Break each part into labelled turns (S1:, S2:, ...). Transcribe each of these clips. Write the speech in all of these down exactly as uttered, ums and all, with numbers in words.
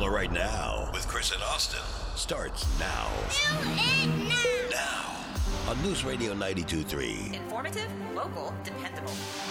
S1: Pensacola right now with Chris and Austin starts now.
S2: Do it now.
S1: Now on News Radio ninety-two point three.
S3: Informative, local, dependable.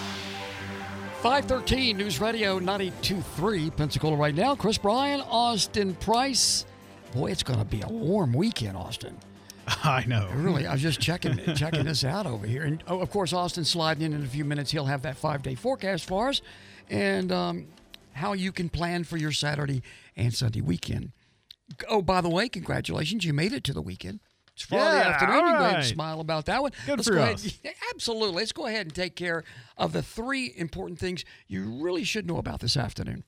S4: five thirteen News Radio ninety-two point three Pensacola right now. Chris Bryan, Austin Price. Boy, it's going to be a warm weekend, Austin.
S5: I know.
S4: Really, I was just checking checking this out over here. And, oh, of course, Austin's sliding in in a few minutes. He'll have that five-day forecast for us and um, how you can plan for your Saturday and Sunday weekend. Oh, by the way, congratulations. You made it to the weekend. It's Friday
S5: Yeah,
S4: afternoon.
S5: all
S4: You can go ahead and
S5: right.
S4: smile about that one.
S5: Good
S4: Let's
S5: for
S4: go
S5: us.
S4: Ahead. Absolutely. Let's go ahead and take care of the three important things you really should know about this afternoon.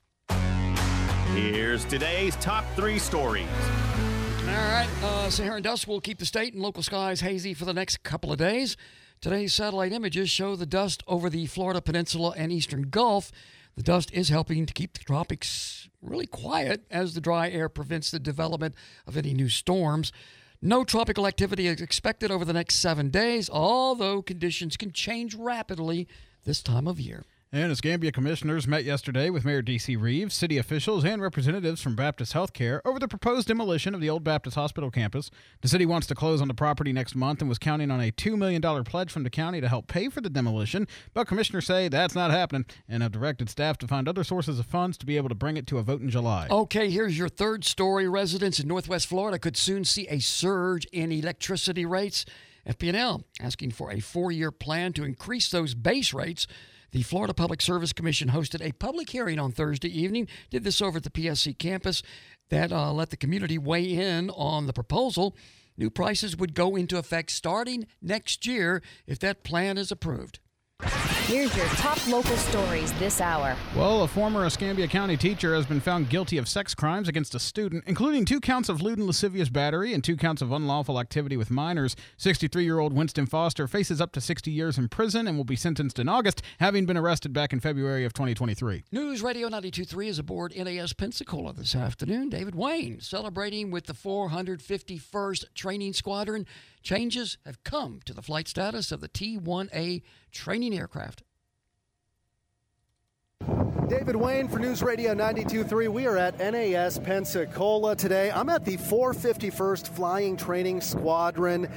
S6: Here's today's top three stories.
S4: All right, uh, Sahara dust will keep the state and local skies hazy for the next couple of days. Today's satellite images show the dust over the Florida Peninsula and Eastern Gulf. The dust is helping to keep the tropics really quiet as the dry air prevents the development of any new storms. No tropical activity is expected over the next seven days, although conditions can change rapidly this time of year.
S5: And Escambia commissioners met yesterday with Mayor D C. Reeves, city officials, and representatives from Baptist Healthcare over the proposed demolition of the old Baptist Hospital campus. The city wants to close on the property next month and was counting on a two million dollars pledge from the county to help pay for the demolition, but commissioners say that's not happening and have directed staff to find other sources of funds to be able to bring it to a vote in July.
S4: Okay, here's your third story. Residents in Northwest Florida could soon see a surge in electricity rates. F P and L asking for a four-year plan to increase those base rates. The Florida Public Service Commission hosted a public hearing on Thursday evening, did this over at the P S C campus, that uh, let the community weigh in on the proposal. New prices would go into effect starting next year if that plan is approved.
S7: Here's your top local stories this hour.
S5: Well, a former Escambia County teacher has been found guilty of sex crimes against a student, including two counts of lewd and lascivious battery and two counts of unlawful activity with minors. sixty-three-year-old Winston Foster faces up to sixty years in prison and will be sentenced in August, having been arrested back in February of twenty twenty-three.
S4: News Radio ninety-two point three is aboard N A S Pensacola this afternoon. David Wayne celebrating with the four hundred fifty-first Training Squadron. Changes have come to the flight status of the T one A training aircraft.
S8: David Wayne for News Radio ninety-two point three. We are at N A S Pensacola today. I'm at the four hundred fifty-first Flying Training Squadron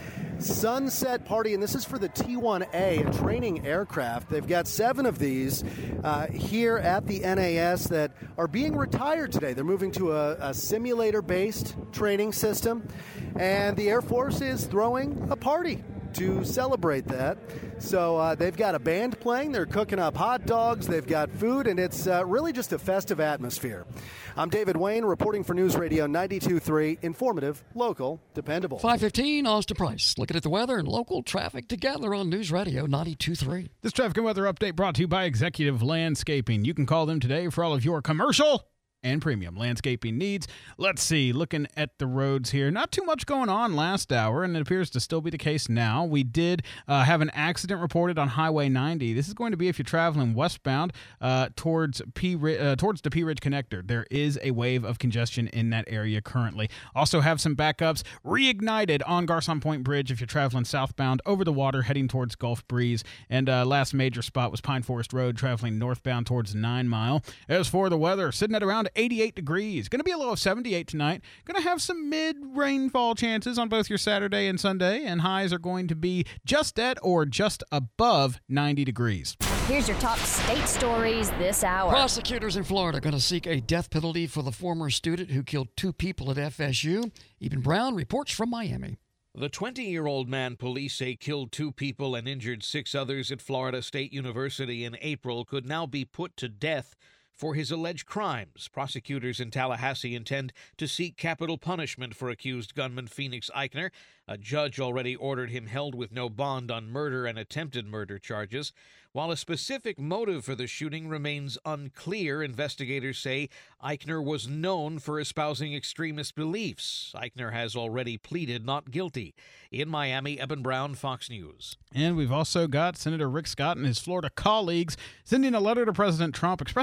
S8: Sunset Party, and this is for the T one A, a training aircraft. They've got seven of these uh, here at the N A S that are being retired today. They're moving to a, a simulator-based training system, and the Air Force is throwing a party to celebrate that. So uh, they've got a band playing, they're cooking up hot dogs, they've got food, and it's uh, really just a festive atmosphere. I'm David Wayne reporting for News Radio ninety-two point three, informative, local, dependable.
S4: five fifteen, Austin Price. Looking at the weather and local traffic together on News Radio ninety-two point three.
S5: This traffic and weather update brought to you by Executive Landscaping. You can call them today for all of your commercial and premium landscaping needs. Let's see, looking at the roads here, not too much going on last hour, and it appears to still be the case now. We did uh, have an accident reported on Highway ninety. This is going to be if you're traveling westbound uh, towards P uh, towards the P Ridge Connector. There is a wave of congestion in that area currently. Also have some backups reignited on Garcon Point Bridge if you're traveling southbound over the water heading towards Gulf Breeze. And uh, last major spot was Pine Forest Road traveling northbound towards Nine Mile. As for the weather, sitting at around eighty-eight degrees. Going to be a low of seventy-eight tonight. Going to have some mid-rainfall chances on both your Saturday and Sunday, and highs are going to be just at or just above ninety degrees.
S7: Here's your top state stories this hour.
S4: Prosecutors in Florida are going to seek a death penalty for the former student who killed two people at F S U. Eben Brown reports from Miami.
S9: The twenty-year-old man police say killed two people and injured six others at Florida State University in April could now be put to death for his alleged crimes. Prosecutors in Tallahassee intend to seek capital punishment for accused gunman Phoenix Eichner. A judge already ordered him held with no bond on murder and attempted murder charges. While a specific motive for the shooting remains unclear, investigators say Eichner was known for espousing extremist beliefs. Eichner has already pleaded not guilty. In Miami, Eben Brown, Fox News.
S5: And we've also got Senator Rick Scott and his Florida colleagues sending a letter to President Trump expressing a gratitude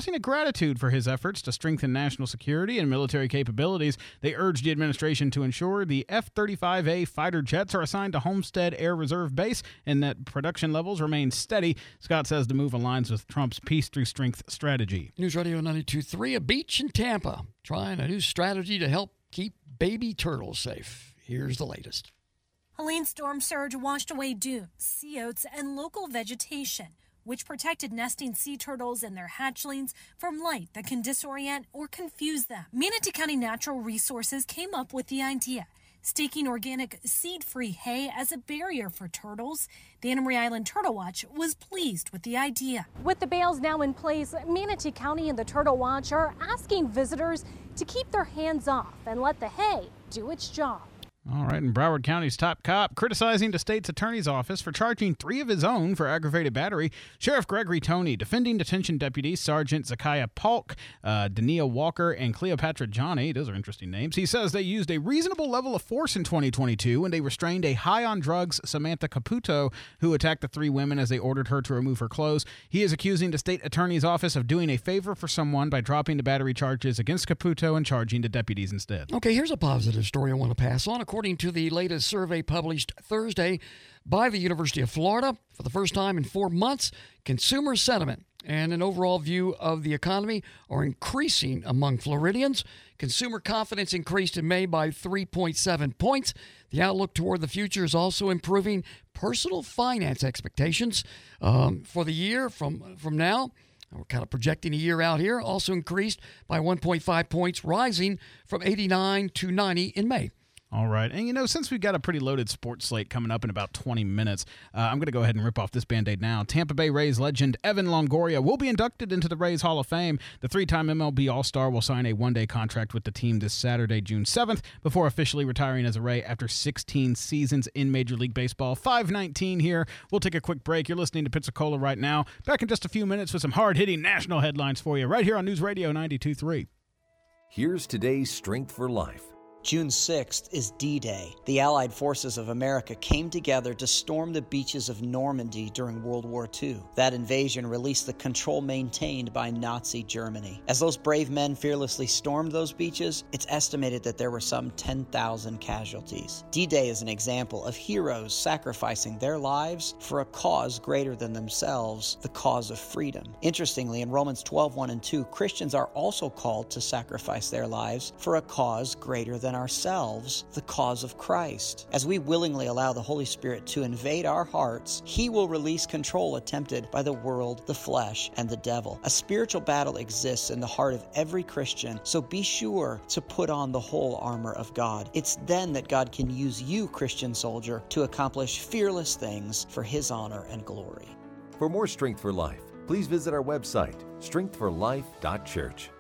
S5: gratitude for his efforts to strengthen national security and military capabilities. They urged the administration to ensure the F thirty-five A fighter jets are assigned to Homestead Air Reserve Base and that production levels remain steady. Scott says the move aligns with Trump's peace through strength strategy.
S4: News Radio ninety-two point three, a beach in Tampa trying a new strategy to help keep baby turtles safe. Here's the latest.
S10: Helene storm surge washed away dunes, sea oats, and local vegetation, which protected nesting sea turtles and their hatchlings from light that can disorient or confuse them. Manatee County Natural Resources came up with the idea, staking organic seed-free hay as a barrier for turtles. The Anna Marie Island Turtle Watch was pleased with the idea. With the bales now in place, Manatee County and the Turtle Watch are asking visitors to keep their hands off and let the hay do its job.
S5: All right, and Broward County's top cop criticizing the state's attorney's office for charging three of his own for aggravated battery. Sheriff Gregory Toney defending detention deputies Sergeant Zakiah Polk, uh, Dania Walker, and Cleopatra Johnny. Those are interesting names. He says they used a reasonable level of force in twenty twenty-two when they restrained a high-on-drugs Samantha Caputo, who attacked the three women as they ordered her to remove her clothes. He is accusing the state attorney's office of doing a favor for someone by dropping the battery charges against Caputo and charging the deputies instead.
S4: Okay, here's a positive story I want to pass on. According to the latest survey published Thursday by the University of Florida, for the first time in four months, consumer sentiment and an overall view of the economy are increasing among Floridians. Consumer confidence increased in May by three point seven points. The outlook toward the future is also improving. Personal finance expectations um, for the year from, from now, we're kind of projecting a year out here, also increased by one point five points, rising from eighty-nine to ninety in May.
S5: All right. And, you know, since we've got a pretty loaded sports slate coming up in about twenty minutes, uh, I'm going to go ahead and rip off this Band-Aid now. Tampa Bay Rays legend Evan Longoria will be inducted into the Rays Hall of Fame. The three-time M L B All-Star will sign a one-day contract with the team this Saturday, June seventh, before officially retiring as a Ray after sixteen seasons in Major League Baseball. five nineteen here. We'll take a quick break. You're listening to Pensacola right now. Back in just a few minutes with some hard-hitting national headlines for you right here on News Radio ninety-two point three.
S11: Here's today's Strength for Life.
S12: June sixth is D-Day. The Allied forces of America came together to storm the beaches of Normandy during World War Two. That invasion released the control maintained by Nazi Germany. As those brave men fearlessly stormed those beaches, it's estimated that there were some ten thousand casualties. D-Day is an example of heroes sacrificing their lives for a cause greater than themselves, the cause of freedom. Interestingly, in Romans twelve, one and two, Christians are also called to sacrifice their lives for a cause greater than ourselves, the cause of Christ. As we willingly allow the Holy Spirit to invade our hearts, He will release control attempted by the world, the flesh, and the devil. A spiritual battle exists in the heart of every Christian, so be sure to put on the whole armor of God. It's then that God can use you, Christian soldier, to accomplish fearless things for His honor and glory.
S11: For more Strength for Life, please visit our website, strength for life dot church.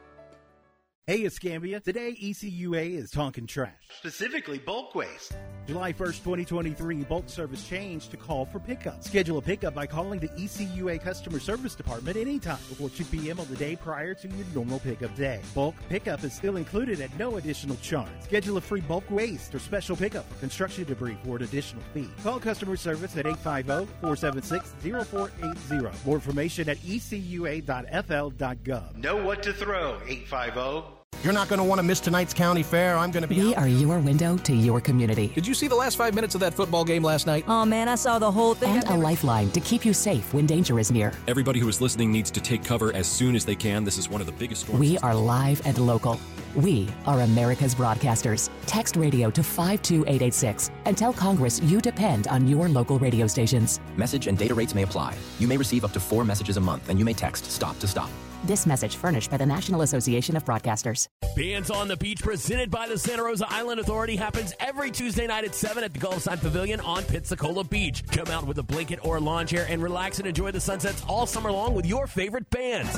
S13: Hey, Escambia. Today, E C U A is talking trash, specifically bulk waste. July first, twenty twenty-three, bulk service changed to call for pickup. Schedule a pickup by calling the E C U A Customer Service Department anytime before two p.m. on the day prior to your normal pickup day. Bulk pickup is still included at no additional charge. Schedule a free bulk waste or special pickup for construction debris for an additional fee. Call customer service at eight five zero, four seven six, zero four eight zero. More information at e c u a dot f l dot gov.
S14: Know what to throw, eight five zero.
S15: You're not going to want to miss tonight's county fair. I'm going to be...
S16: We are your window to your community.
S17: Did you see the last five minutes of that football game last night?
S18: Oh, man, I saw the whole thing.
S16: And a lifeline to keep you safe when danger is near.
S19: Everybody who is listening needs to take cover as soon as they can. This is one of the biggest storms.
S16: We are live and local. We are America's broadcasters. Text radio to five two eight eight six and tell Congress you depend on your local radio stations.
S20: Message and data rates may apply. You may receive up to four messages a month, and you may text STOP to STOP.
S16: This message furnished by the National Association of Broadcasters.
S21: Bands on the Beach, presented by the Santa Rosa Island Authority, happens every Tuesday night at seven at the Gulfside Pavilion on Pensacola Beach. Come out with a blanket or a lawn chair and relax and enjoy the sunsets all summer long with your favorite bands.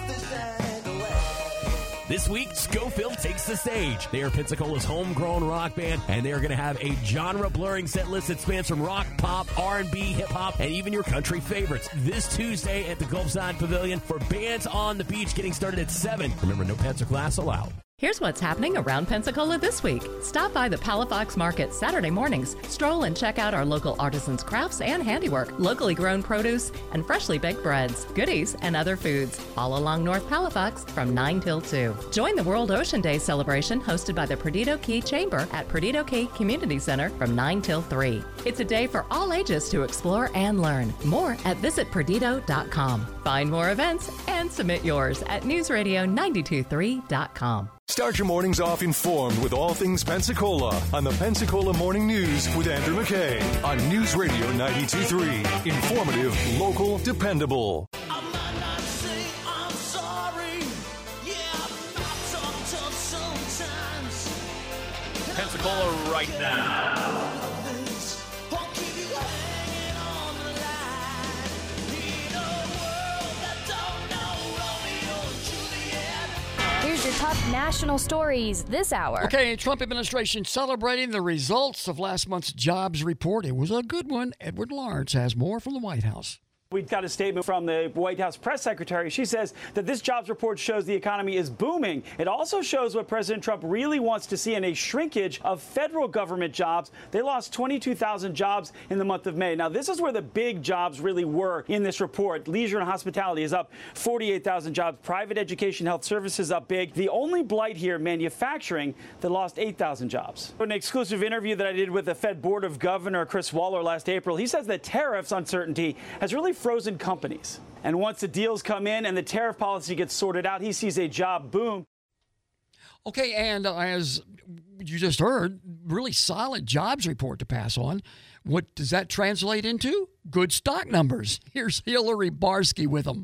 S21: This week, Schofield takes the stage. They are Pensacola's homegrown rock band, and they are going to have a genre-blurring set list that spans from rock, pop, R and B, hip-hop, and even your country favorites. This Tuesday at the Gulfside Pavilion for Bands on the Beach, getting started at seven. Remember, no pets or glass allowed.
S18: Here's what's happening around Pensacola this week. Stop by the Palafox Market Saturday mornings. Stroll and check out our local artisans' crafts and handiwork, locally grown produce, and freshly baked breads, goodies, and other foods, all along North Palafox from nine till two. Join the World Ocean Day celebration hosted by the Perdido Key Chamber at Perdido Key Community Center from nine till three. It's a day for all ages to explore and learn. More at visit perdido dot com. Find more events and submit yours at news radio nine two three dot com.
S22: Start your mornings off informed with all things Pensacola on the Pensacola Morning News with Andrew McKay on News Radio ninety-two point three. Informative, local, dependable.
S6: Pensacola right now.
S7: Here's your top national stories this hour.
S4: Okay, Trump administration celebrating the results of last month's jobs report. It was a good one. Edward Lawrence has more from the White House.
S23: We got a statement from the White House press secretary. She says that this jobs report shows the economy is booming. It also shows what President Trump really wants to see in a shrinkage of federal government jobs. They lost twenty-two thousand jobs in the month of May. Now, this is where the big jobs really were in this report. Leisure and hospitality is up forty-eight thousand jobs. Private education, health services up big. The only blight here, manufacturing, that lost eight thousand jobs. In an exclusive interview that I did with the Fed Board of Governor Chris Waller last April, he says that tariffs uncertainty has really frozen companies. And once the deals come in and the tariff policy gets sorted out, he sees a job boom.
S4: Okay, and uh, as you just heard, really solid jobs report to pass on. What does that translate into? Good stock numbers. Here's Hillary Barsky with them.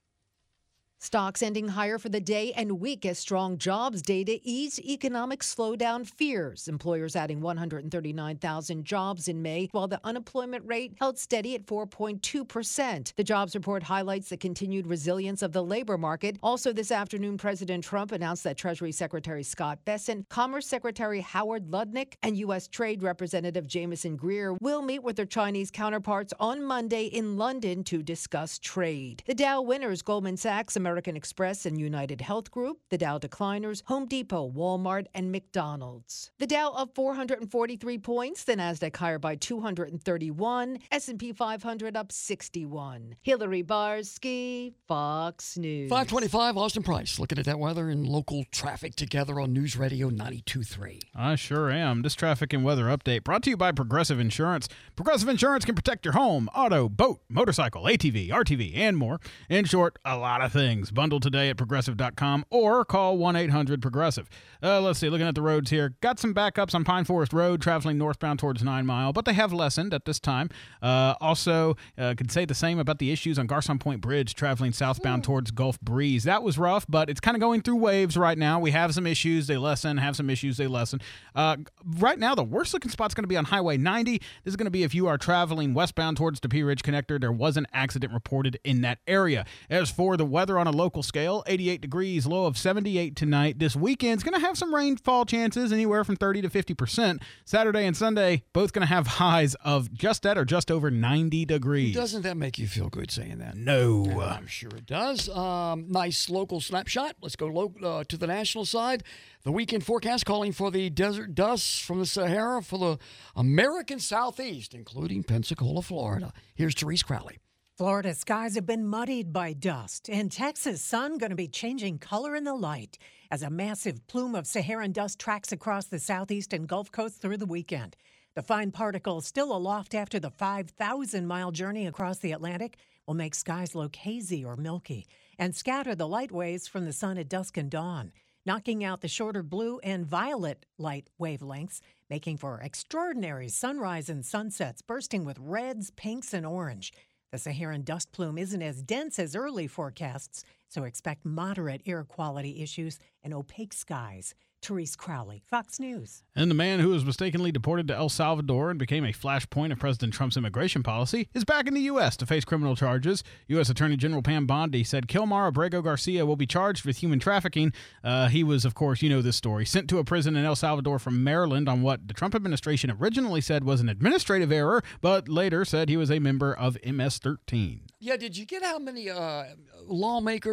S24: Stocks ending higher for the day and week as strong jobs data eased economic slowdown fears. Employers adding one hundred thirty-nine thousand jobs in May, while the unemployment rate held steady at four point two percent. The jobs report highlights the continued resilience of the labor market. Also this afternoon, President Trump announced that Treasury Secretary Scott Bessent, Commerce Secretary Howard Lutnick, and U S. Trade Representative Jameson Greer will meet with their Chinese counterparts on Monday in London to discuss trade. The Dow winners, Goldman Sachs, American Express, and United Health Group. The Dow decliners, Home Depot, Walmart, and McDonald's. The Dow up four hundred forty-three points, the Nasdaq higher by two hundred thirty-one, S and P five hundred up sixty-one. Hillary Barsky, Fox News.
S4: five twenty-five, Austin Price, looking at that weather and local traffic together on News Radio ninety-two point three.
S5: I sure am. This traffic and weather update brought to you by Progressive Insurance. Progressive Insurance can protect your home, auto, boat, motorcycle, A T V, R T V, and more. In short, a lot of things. Bundle today at progressive dot com or call one eight hundred progressive. Uh, let's see, looking at the roads here. Got some backups on Pine Forest Road traveling northbound towards Nine Mile, but they have lessened at this time. Uh, also, uh, could say the same about the issues on Garcon Point Bridge traveling southbound towards Gulf Breeze. That was rough, but it's kind of going through waves right now. We have some issues, they lessen, have some issues, they lessen. Uh, right now, the worst looking spot's going to be on Highway ninety. This is going to be if you are traveling westbound towards the P Ridge Connector. There was an accident reported in that area. As for the weather on a local scale, eighty-eight degrees, low of seventy-eight tonight. This weekend's going to have some rainfall chances, anywhere from thirty to fifty percent. Saturday and Sunday, both going to have highs of just at or just over ninety degrees.
S4: Doesn't that make you feel good saying that?
S5: No.
S4: Yeah, I'm sure it does. Um, nice local snapshot. Let's go lo- uh, to the national side. The weekend forecast calling for the desert dust from the Sahara for the American Southeast, including Pensacola, Florida. Here's Therese Crowley.
S25: Florida skies have been muddied by dust. In Texas, sun going to be changing color in the light as a massive plume of Saharan dust tracks across the southeast and Gulf Coast through the weekend. The fine particles still aloft after the five thousand mile journey across the Atlantic will make skies look hazy or milky and scatter the light waves from the sun at dusk and dawn, knocking out the shorter blue and violet light wavelengths, making for extraordinary sunrise and sunsets bursting with reds, pinks, and orange. The Saharan dust plume isn't as dense as early forecasts, so expect moderate air quality issues and opaque skies. Therese Crowley, Fox News.
S5: And the man who was mistakenly deported to El Salvador and became a flashpoint of President Trump's immigration policy is back in the U S to face criminal charges. U S. Attorney General Pam Bondi said Kilmar Abrego Garcia will be charged with human trafficking. Uh, he was, of course, you know this story, sent to a prison in El Salvador from Maryland on what the Trump administration originally said was an administrative error, but later said he was a member of M S thirteen.
S4: Yeah, did you get how many uh, lawmakers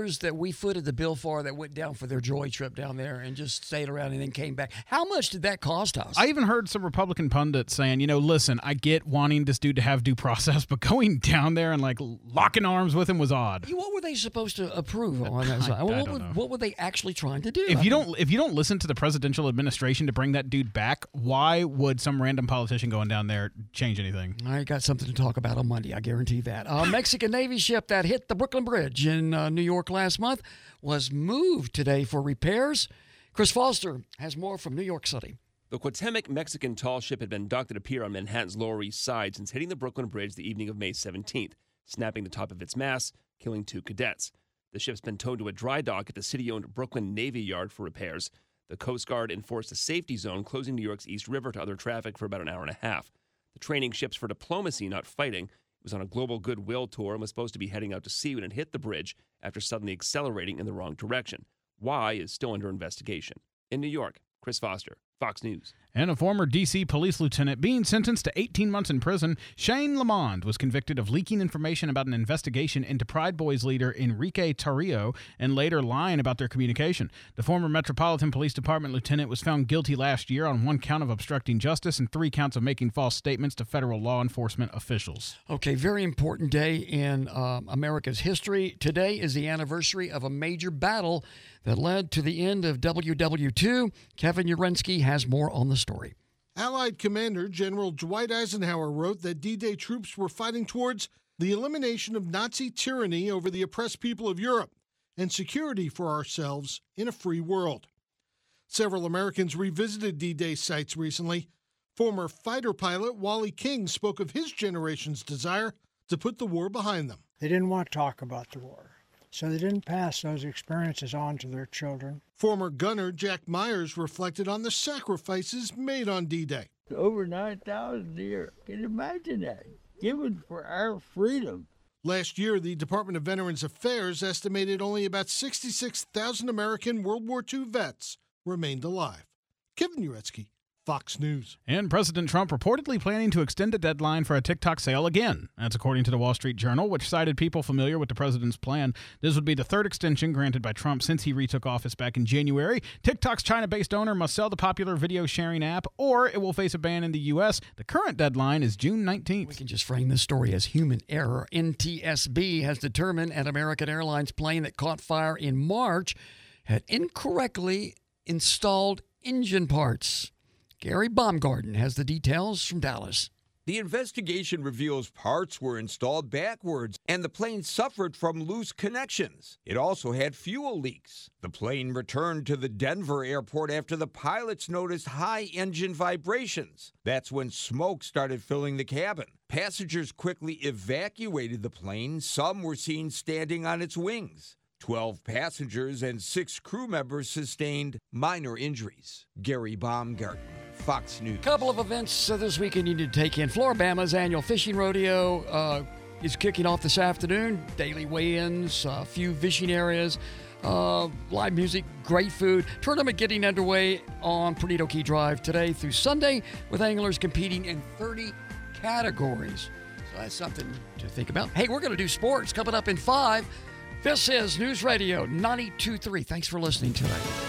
S4: sailors that we footed the bill for that went down for their joy trip down there and just stayed around and then came back. How much did that cost us?
S5: I even heard some Republican pundits saying, you know, listen, I get wanting this dude to have due process, but going down there and like locking arms with him was odd.
S4: What were they supposed to approve on that
S5: I,
S4: side?
S5: I
S4: what,
S5: don't
S4: were,
S5: know.
S4: what were they actually trying to do?
S5: If
S4: I
S5: you
S4: mean,
S5: don't, if you don't listen to the presidential administration to bring that dude back, why would some random politician going down there change anything?
S4: I got something to talk about on Monday, I guarantee that. A Mexican Navy ship that hit the Brooklyn Bridge in uh, New York last month was moved today for repairs. Chris Foster has more from New York City.
S1: The Cuauhtémoc Mexican tall ship had been docked at a pier on Manhattan's Lower East Side since hitting the Brooklyn Bridge the evening of May seventeenth, snapping the top of its mast, killing two cadets. The ship's been towed to a dry dock at the city-owned Brooklyn Navy Yard for repairs. The Coast Guard enforced a safety zone, closing New York's East River to other traffic for about an hour and a half. The training ship's for diplomacy, not fighting. It was on a global goodwill tour and was supposed to be heading out to sea when it hit the bridge after suddenly accelerating in the wrong direction. Why is still under investigation. In New York, Chris Foster, Fox News.
S5: And a former D C police lieutenant being sentenced to eighteen months in prison, Shane Lamond was convicted of leaking information about an investigation into Pride Boys leader Enrique Tarrio and later lying about their communication. The former Metropolitan Police Department lieutenant was found guilty last year on one count of obstructing justice and three counts of making false statements to federal law enforcement officials.
S4: Okay, very important day in um, America's history. Today is the anniversary of a major battle that led to the end of W W two. Kevin Urensky has more on the story.
S15: Allied Commander General Dwight Eisenhower wrote that D-Day troops were fighting towards the elimination of Nazi tyranny over the oppressed people of Europe and security for ourselves in a free world. Several Americans revisited D-Day sites recently. Former fighter pilot Wally King spoke of his generation's desire to put the war behind them.
S2: They didn't want to talk about the war, so they didn't pass those experiences on to their children.
S15: Former gunner Jack Myers reflected on the sacrifices made on D-Day.
S3: Over nine thousand a year. Can you imagine that? Given for our freedom.
S15: Last year, the Department of Veterans Affairs estimated only about sixty-six thousand American World War Two vets remained alive. Kevin Uretsky, Fox News.
S5: And President Trump reportedly planning to extend the deadline for a TikTok sale again. That's according to the Wall Street Journal, which cited people familiar with the president's plan. This would be the third extension granted by Trump since he retook office back in January. TikTok's China-based owner must sell the popular video sharing app, or it will face a ban in the U S. The current deadline is June nineteenth.
S4: We can just frame this story as human error. N T S B has determined an American Airlines plane that caught fire in March had incorrectly installed engine parts. Gary Baumgarten has the details from Dallas.
S8: The investigation reveals parts were installed backwards and the plane suffered from loose connections. It also had fuel leaks. The plane returned to the Denver airport after the pilots noticed high engine vibrations. That's when smoke started filling the cabin. Passengers quickly evacuated the plane. Some were seen standing on its wings. Twelve passengers and six crew members sustained minor injuries. Gary Baumgarten, Fox News.
S4: Couple of events uh, this weekend you need to take in. Floribama's annual fishing rodeo uh, is kicking off this afternoon. Daily weigh-ins, a uh, few fishing areas, uh, live music, great food. Tournament getting underway on Perdido Key Drive today through Sunday with anglers competing in thirty categories. So that's something to think about. Hey, we're going to do sports coming up in five. This is News Radio ninety-two point three. Thanks for listening today.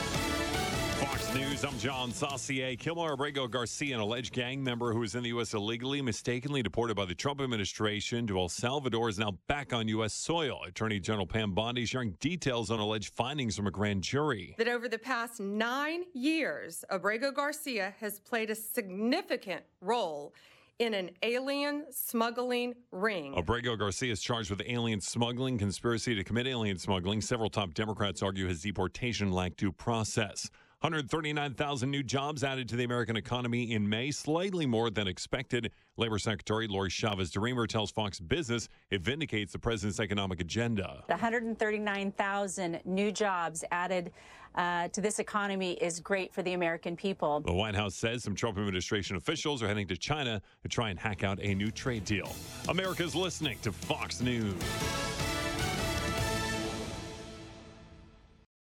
S9: Fox News, I'm John Saucier. Kilmar Abrego Garcia, an alleged gang member who was in the U S illegally, mistakenly deported by the Trump administration to El Salvador, is now back on U S soil. Attorney General Pam Bondi sharing details on alleged findings from a grand jury.
S26: That over the past nine years, Abrego Garcia has played a significant role in an alien smuggling ring.
S9: Abrego Garcia is charged with alien smuggling, conspiracy to commit alien smuggling. Several top Democrats argue his deportation lacked due process. one hundred thirty-nine thousand new jobs added to the American economy in May, slightly more than expected. Labor Secretary Lori Chavez-DeRemer tells Fox Business it vindicates the president's economic agenda.
S27: one hundred thirty-nine thousand new jobs added uh, to this economy is great for the American people.
S9: The White House says some Trump administration officials are heading to China to try and hack out a new trade deal. America's listening to Fox News.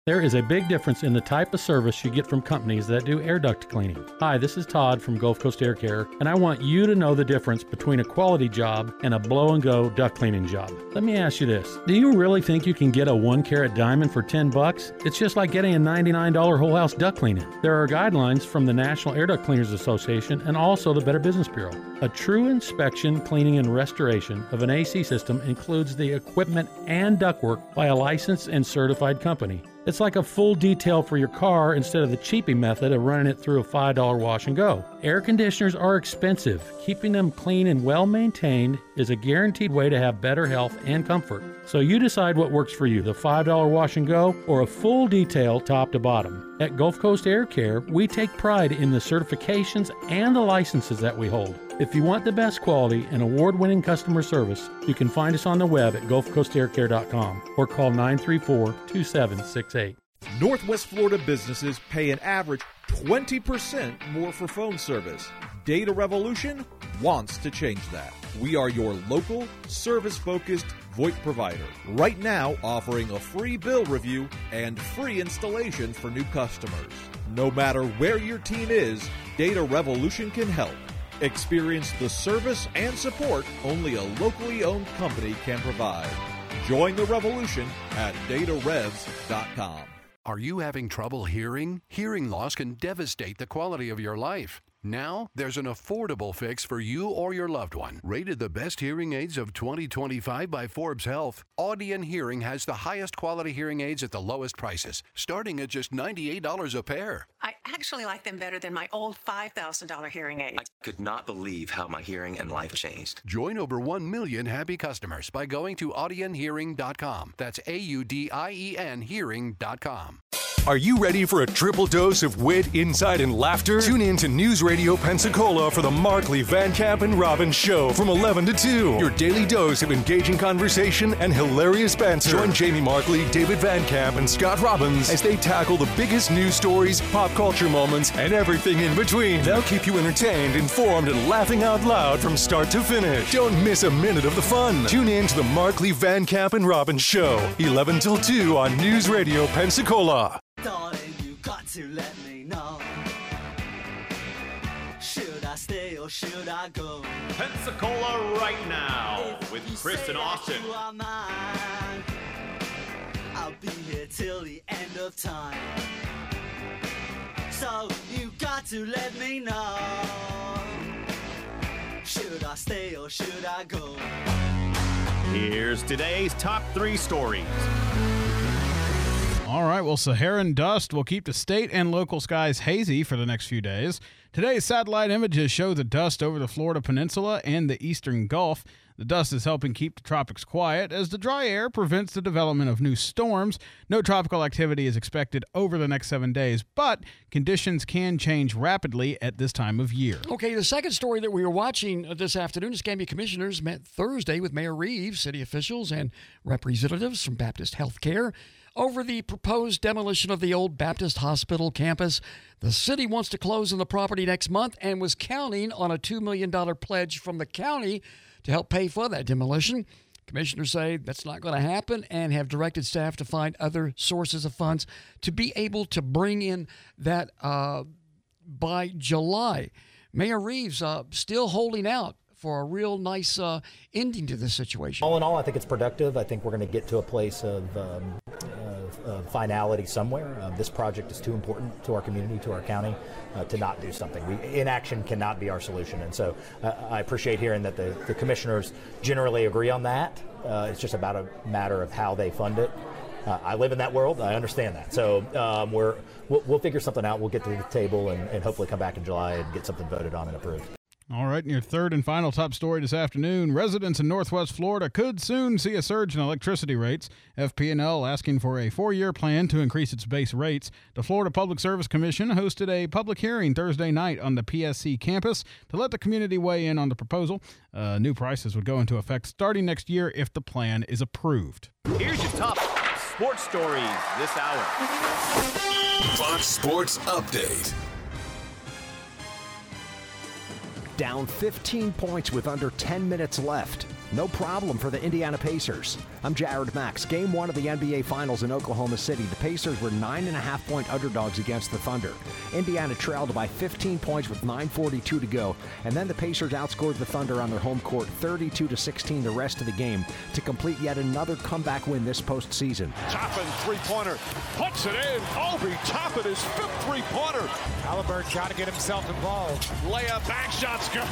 S10: There is a big difference in the type of service you get from companies that do air duct cleaning. Hi, this is Todd from Gulf Coast Air Care, and I want you to know the difference between a quality job and a blow-and-go duct cleaning job. Let me ask you this. Do you really think you can get a one-carat diamond for ten bucks? It's just like getting a ninety-nine dollars whole house duct cleaning. There are guidelines from the National Air Duct Cleaners Association and also the Better Business Bureau. A true inspection, cleaning, and restoration of an A C system includes the equipment and ductwork by a licensed and certified company. It's like a full detail for your car instead of the cheapy method of running it through a five dollar wash and go. Air conditioners are expensive. Keeping them clean and well maintained is a guaranteed way to have better health and comfort. So you decide what works for you, the five dollar wash and go or a full detail top to bottom. At Gulf Coast Air Care, we take pride in the certifications and the licenses that we hold. If you want the best quality and award-winning customer service, you can find us on the web at gulf coast air care dot com or call nine three four, two seven six eight.
S11: Northwest Florida businesses pay an average twenty percent more for phone service. Data Revolution wants to change that. We are your local, service-focused VoIP provider. Right now, offering a free bill review and free installation for new customers. No matter where your team is, Data Revolution can help. Experience the service and support only a locally owned company can provide. Join the revolution at data revs dot com.
S12: Are you having trouble hearing? Hearing loss can devastate the quality of your life. Now, there's an affordable fix for you or your loved one. Rated the best hearing aids of twenty twenty-five by Forbes Health, Audion Hearing has the highest quality hearing aids at the lowest prices, starting at just ninety-eight dollars a pair.
S13: I actually like them better than my old five thousand dollars hearing aid.
S20: I could not believe how my hearing and life changed.
S12: Join over one million happy customers by going to audion hearing dot com. That's A U D I E N hearing dot com.
S22: Are you ready for a triple dose of wit, insight, and laughter? Tune in to News Radio Pensacola for the Markley, Van Camp, and Robbins Show from eleven to two. Your daily dose of engaging conversation and hilarious banter. Join Jamie Markley, David Van Camp, and Scott Robbins as they tackle the biggest news stories, pop culture moments, and everything in between. They'll keep you entertained, informed, and laughing out loud from start to finish. Don't miss a minute of the fun. Tune in to the Markley, Van Camp, and Robbins Show, eleven till two on News Radio Pensacola.
S14: Darling, you got to let me know. Should I stay or should I go?
S6: Pensacola right now
S14: If
S6: with
S14: you
S6: Chris
S14: say
S6: and Austin.
S14: that you are mine, I'll be here till the end of time. So you got to let me know. Should I stay or should I go?
S6: Here's today's top three stories.
S5: All right, well, Saharan dust will keep the state and local skies hazy for the next few days. Today's satellite images show the dust over the Florida Peninsula and the eastern Gulf. The dust is helping keep the tropics quiet as the dry air prevents the development of new storms. No tropical activity is expected over the next seven days, but conditions can change rapidly at this time of year.
S4: Okay, the second story that we were watching this afternoon, Escambia commissioners met Thursday with Mayor Reeves, city officials, and representatives from Baptist Healthcare over the proposed demolition of the old Baptist Hospital campus. The city wants to close on the property next month and was counting on a two million dollars pledge from the county to help pay for that demolition. Commissioners say that's not going to happen and have directed staff to find other sources of funds to be able to bring in that uh, by July. Mayor Reeves uh, still holding out for a real nice uh, ending to this situation.
S17: All in all, I think it's productive. I think we're going to get to a place of um, uh, uh, finality somewhere. Uh, this project is too important to our community, to our county, uh, to not do something. We, inaction cannot be our solution. And so uh, I appreciate hearing that the, the commissioners generally agree on that. Uh, it's just about a matter of how they fund it. Uh, I live in that world. I understand that. So um, we're, we'll, we'll figure something out. We'll get to the table and, and hopefully come back in July and get something voted on and approved.
S5: All right, and your third and final top story this afternoon. Residents in Northwest Florida could soon see a surge in electricity rates. F P and L asking for a four-year plan to increase its base rates. The Florida Public Service Commission hosted a public hearing Thursday night on the P S C campus to let the community weigh in on the proposal. Uh, new prices would go into effect starting next year if the plan is approved.
S6: Here's your top sports stories this hour.
S22: Fox Sports Update.
S19: Down fifteen points with under ten minutes left.
S7: No problem for the Indiana Pacers. I'm Jared Max. Game one of the N B A Finals in Oklahoma City. The Pacers were nine and a half point underdogs against the Thunder. Indiana trailed by fifteen points with nine forty-two to go, and then the Pacers outscored the Thunder on their home court thirty-two to sixteen the rest of the game to complete yet another comeback win this postseason.
S16: Toppin three-pointer, puts it in. Obi Toppin his fifth three-pointer.
S18: Halliburton trying to get himself involved.
S16: Layup, back shot's good.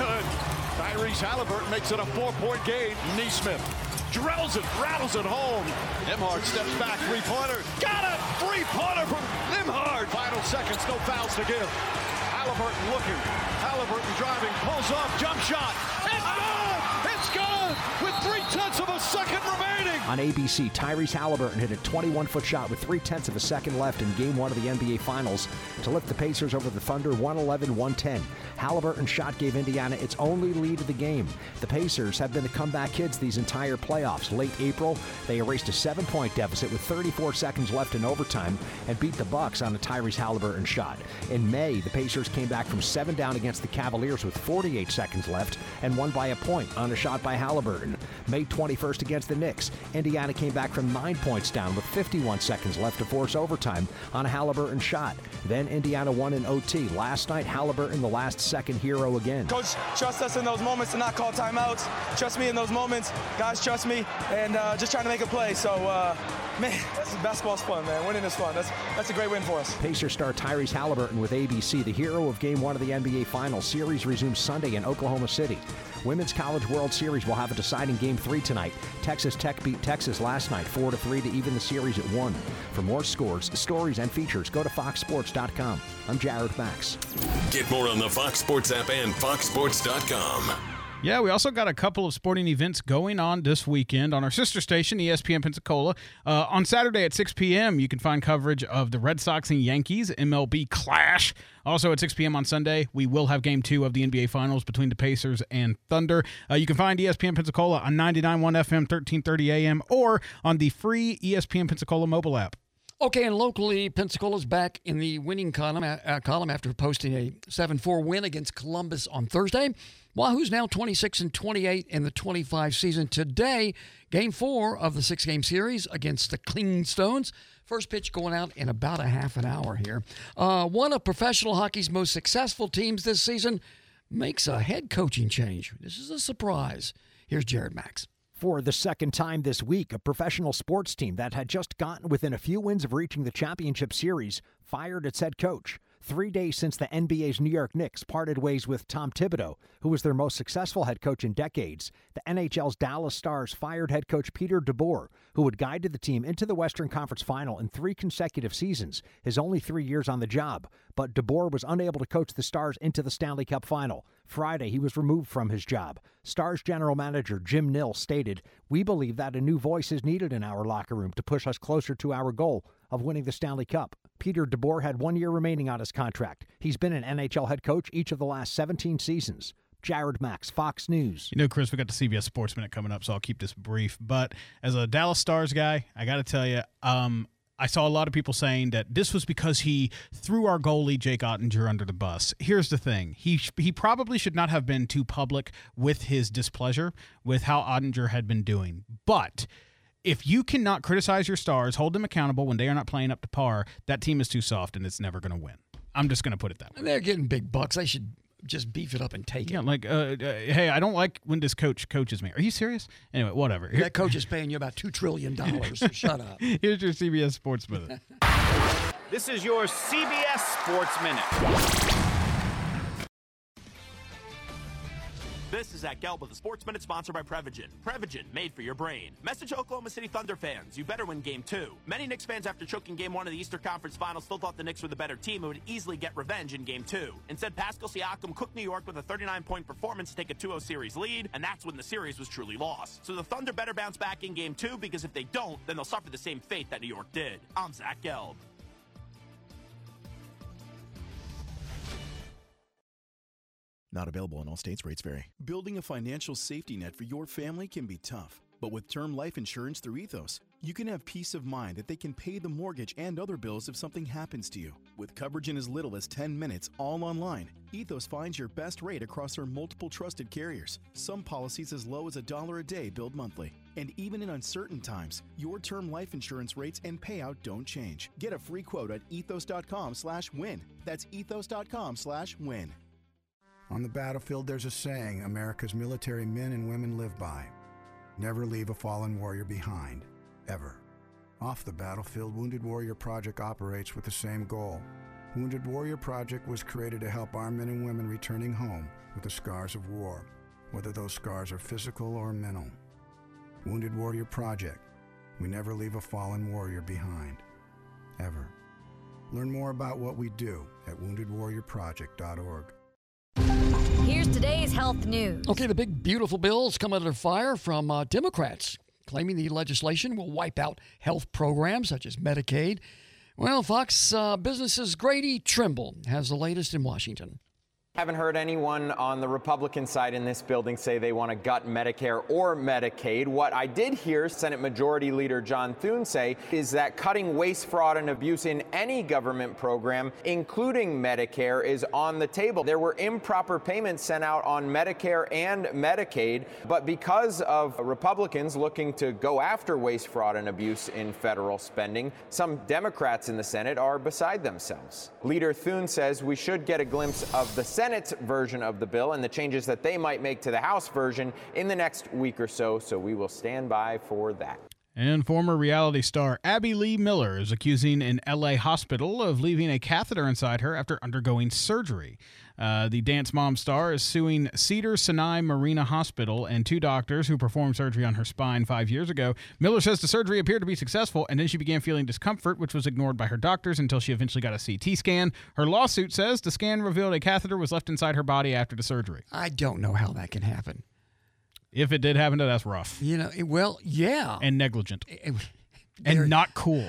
S16: Tyrese Halliburton makes it a four-point game. Neesmith drills it, rattles it home. Nembhard steps back, three-pointer. Got it! Three-pointer from Nembhard. Final seconds, no fouls to give. Halliburton looking. Halliburton driving, pulls up, jump shot. It's good! It's good! With three-tenths of a second remaining.
S7: On A B C, Tyrese Halliburton hit a twenty-one-foot shot with three-tenths of a second left in Game one of the N B A Finals to lift the Pacers over the Thunder one eleven one ten. Halliburton's shot gave Indiana its only lead of the game. The Pacers have been the comeback kids these entire playoffs. Late April, they erased a seven-point deficit with thirty-four seconds left in overtime and beat the Bucks on a Tyrese Halliburton shot. In May, the Pacers came back from seven down against the Cavaliers with forty-eight seconds left and won by a point on a shot by Halliburton. May twenty-first against the Knicks, Indiana came back from nine points down with fifty-one seconds left to force overtime on a Halliburton shot. Then Indiana won in O T. Last night, Halliburton, the last second hero again.
S19: Coach, trust us in those moments to not call timeouts. Trust me in those moments. Guys, trust me. And uh, just trying to make a play. So, uh, man, that's, basketball's fun, man. Winning is fun. That's, that's a great win for us.
S7: Pacers star Tyrese Halliburton with A B C, the hero of Game one of the N B A Finals. Series resumes Sunday in Oklahoma City. Women's College World Series will have a deciding Game three tonight. Texas Tech beat Texas last night four to three to even the series at one. For more scores, stories, and features, go to fox sports dot com. I'm Jared Max.
S21: Get more on the Fox Sports app and fox sports dot com.
S5: Yeah, we also got a couple of sporting events going on this weekend on our sister station, E S P N Pensacola. Uh, on Saturday at six p.m., you can find coverage of the Red Sox and Yankees M L B Clash. Also at six p.m. on Sunday, we will have Game two of the N B A Finals between the Pacers and Thunder. Uh, you can find E S P N Pensacola on ninety-nine point one F M, thirteen thirty A M, or on the free E S P N Pensacola mobile app.
S4: Okay, and locally, Pensacola's back in the winning column, uh, column after posting a seven four win against Columbus on Thursday. Wahoo's now twenty-six and twenty-eight in the twenty-five season. Today, game four of the six-game series against the Clingstones. First pitch going out in about a half an hour here. Uh, one of professional hockey's most successful teams this season makes a head coaching change. This is a surprise. Here's Jared Max.
S7: For the second time this week, a professional sports team that had just gotten within a few wins of reaching the championship series fired its head coach. Three days since the N B A's New York Knicks parted ways with Tom Thibodeau, who was their most successful head coach in decades, the N H L's Dallas Stars fired head coach Peter DeBoer, who had guided the team into the Western Conference Final in three consecutive seasons, his only three years on the job. But DeBoer was unable to coach the Stars into the Stanley Cup Final. Friday, he was removed from his job. Stars general manager Jim Nill stated, "We believe that a new voice is needed in our locker room to push us closer to our goal of winning the Stanley Cup." Peter DeBoer had one year remaining on his contract. He's been an N H L head coach each of the last seventeen seasons. Jared Max, Fox News.
S5: You know, Chris, we got the C B S Sports Minute coming up, so I'll keep this brief. But as a Dallas Stars guy, I got to tell you, um, I saw a lot of people saying that this was because he threw our goalie, Jake Ottinger, under the bus. Here's the thing. He sh- he probably should not have been too public with his displeasure with how Ottinger had been doing. But if you cannot criticize your Stars, hold them accountable when they are not playing up to par, that team is too soft and it's never going to win. I'm just going to put it that way.
S4: They're getting big bucks. They should just beef it up and take
S5: yeah,
S4: it.
S5: Yeah, like, uh, uh, hey, I don't like when this coach coaches me. Are you serious? Anyway, whatever. Here-
S4: that coach is paying you about two trillion dollars. So shut up.
S5: Here's your C B S Sports Minute.
S6: This is your C B S Sports Minute.
S23: This is Zach Gelb with the Sports Minute, sponsored by Prevagen. Prevagen, made for your brain. Message to Oklahoma City Thunder fans, you better win Game two. Many Knicks fans, after choking Game one of the Eastern Conference Finals, still thought the Knicks were the better team and would easily get revenge in Game two. Instead, Pascal Siakam cooked New York with a thirty-nine point performance to take a two oh series lead, and that's when the series was truly lost. So the Thunder better bounce back in Game two, because if they don't, then they'll suffer the same fate that New York did. I'm Zach Gelb.
S24: Not available in all states. Rates vary. Building a financial safety net for your family can be tough, but with term life insurance through Ethos, you can have peace of mind that they can pay the mortgage and other bills if something happens to you. With coverage in as little as ten minutes, all online, Ethos finds your best rate across our multiple trusted carriers. Some policies as low as a dollar a day billed monthly. And even in uncertain times, your term life insurance rates and payout don't change. Get a free quote at ethos.com slash win. That's ethos.com slash win.
S1: On the battlefield, there's a saying America's military men and women live by. Never leave a fallen warrior behind. Ever. Off the battlefield, Wounded Warrior Project operates with the same goal. Wounded Warrior Project was created to help our men and women returning home with the scars of war, whether those scars are physical or mental. Wounded Warrior Project. We never leave a fallen warrior behind. Ever. Learn more about what we do at wounded warrior project dot org.
S2: Here's today's health news.
S4: Okay, the big, beautiful bills come under fire from uh, Democrats, claiming the legislation will wipe out health programs such as Medicaid. Well, Fox uh, Business's Grady Trimble has the latest in Washington.
S3: Haven't heard anyone on the Republican side in this building say they want to gut Medicare or Medicaid. What I did hear Senate Majority Leader John Thune say is that cutting waste, fraud, and abuse in any government program, including Medicare, is on the table. There were improper payments sent out on Medicare and Medicaid, but because of Republicans looking to go after waste, fraud, and abuse in federal spending, some Democrats in the Senate are beside themselves. Leader Thune says we should get a glimpse of the Senate's version of the bill and the changes that they might make to the House version in the next week or so, so we will stand by for that.
S5: And former reality star Abby Lee Miller is accusing an L A hospital of leaving a catheter inside her after undergoing surgery. Uh, the Dance Mom star is suing Cedar Sinai Marina Hospital and two doctors who performed surgery on her spine five years ago. Miller says the surgery appeared to be successful, and then she began feeling discomfort, which was ignored by her doctors until she eventually got a C T scan. Her lawsuit says the scan revealed a catheter was left inside her body after the surgery.
S4: I don't know how that can happen.
S5: If it did happen, that's rough.
S4: You know, it, well, yeah.
S5: And negligent.
S4: It,
S5: and not cool.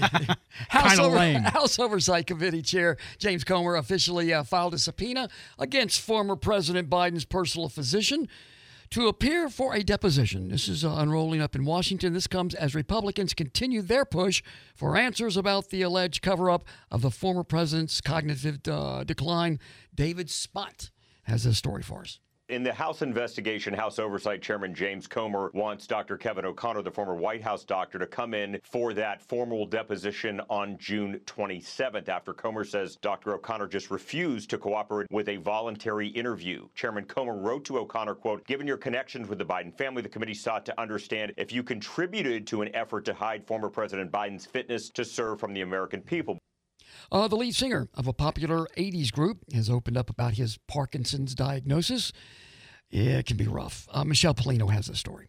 S4: House,
S5: over,
S4: lame. House Oversight Committee Chair James Comer officially uh, filed a subpoena against former President Biden's personal physician to appear for a deposition. This is uh, unrolling up in Washington. This comes as Republicans continue their push for answers about the alleged cover-up of the former president's cognitive uh, decline. David Spott has this story for us.
S8: In the House investigation, House Oversight Chairman James Comer wants Doctor Kevin O'Connor, the former White House doctor, to come in for that formal deposition on June twenty-seventh, after Comer says Doctor O'Connor just refused to cooperate with a voluntary interview. Chairman Comer wrote to O'Connor, quote, "Given your connections with the Biden family, the committee sought to understand if you contributed to an effort to hide former President Biden's fitness to serve from the American people."
S4: Uh, the lead singer of a popular eighties group has opened up about his Parkinson's diagnosis. Yeah, it can be rough. Uh, Michelle Polino has the story.